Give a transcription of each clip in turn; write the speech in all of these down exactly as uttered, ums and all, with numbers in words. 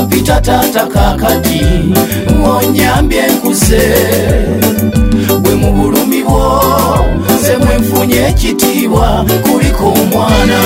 bampita tata kakati onyambye nkuse gwe mu bulumi bwo nze mwe nfunye ekitiibwa kuliko omwana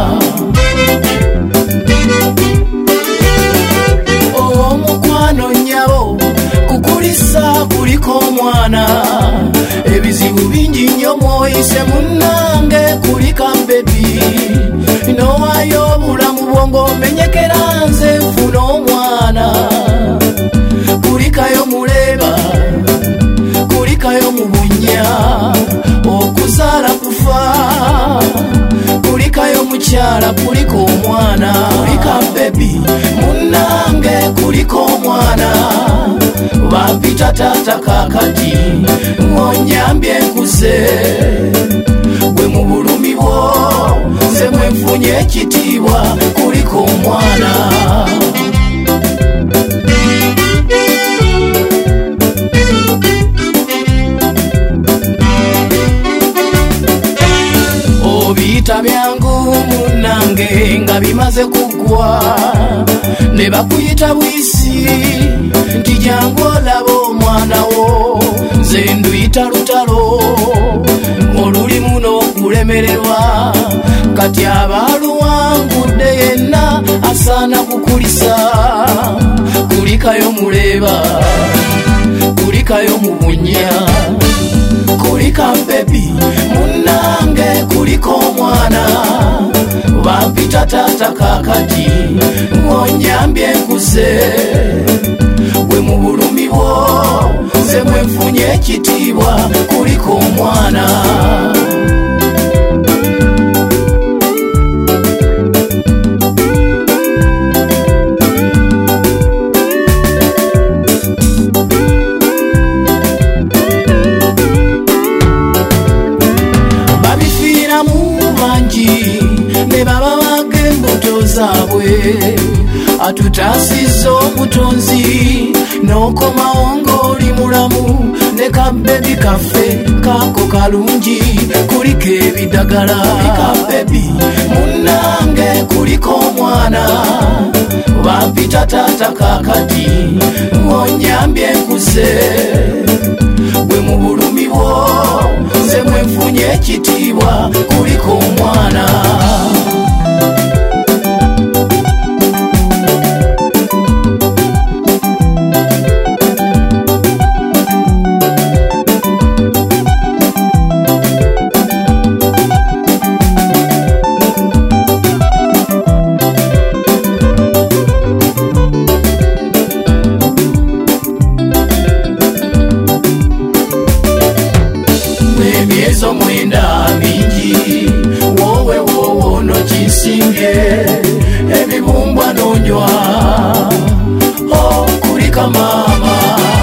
omukwano nnyabo kukulisa kuliko omwana ebizibu bingi nnyo mwoyise munnange kulika mbebi nowayo obulamu bwongo menyekera nze nfuna omwana kulikayo muleba kulikayo mubunya okuzaala kufa kulikayo mukyala kuliko omwana kulika mbebi munnange kuliko omwana bampita tata kakati onyambye nkuse gwe mu bulumi bwo nze mwe nfunye ekitiibwa kuliko omwana obiyita byangu munnange nga bimaze kugwa ne bakuyita bwisi nti jangu olaba omwana wo nze nduyita lutalo olulimu n'okulemererwa kati abaaluwangudde yenna asaana kukulisa kulikayo muleba kulikayo mubunya kulika mbebi munnange kuliko omwana bampita tata kakati onyambye nkuse gwe mu bulumi bwo nze mwe nfunye ekitiibwa kuliko omwana ne baba bage embuto zaabwe atutaasizza omutonzi n'okomawo ng'oli mulamu ne kabebi kaffe kaako kalungi kuliko ebidagala kabebi munnange kuliko omwana bampita tata kakati onyambye nkuse gwe mu bulumi bwo nze mwe nfunye ekitiibwa kuliko omwana emyezo mwenda mingi wowe wowo nokisinge ebibumbwa nonywa oh kulika mama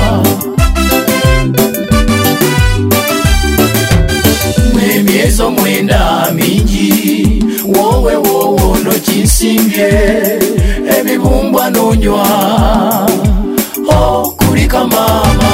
emyezo mwenda mingi wowe wowo nokisinge ebibumbwa nonywa oh kulika mama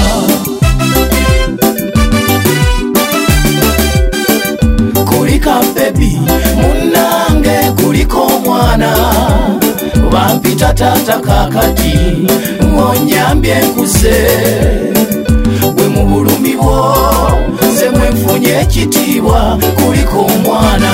kulika mbebi munnange kuliko omwana bampita tata kakati onyambye nkuse gwe mu bulumi bwo nze mwe nfunye ekitiibwa kuliko omwana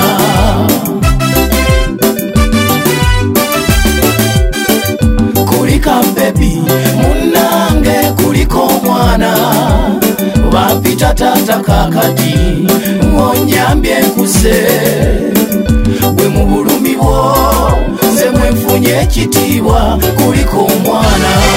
kulika mbebi munnange kuliko omwana bampita tata kakati onyambye nkuse gwe mu bulumi bwo nze mwe nfunye ekitiibwa kuliko omwana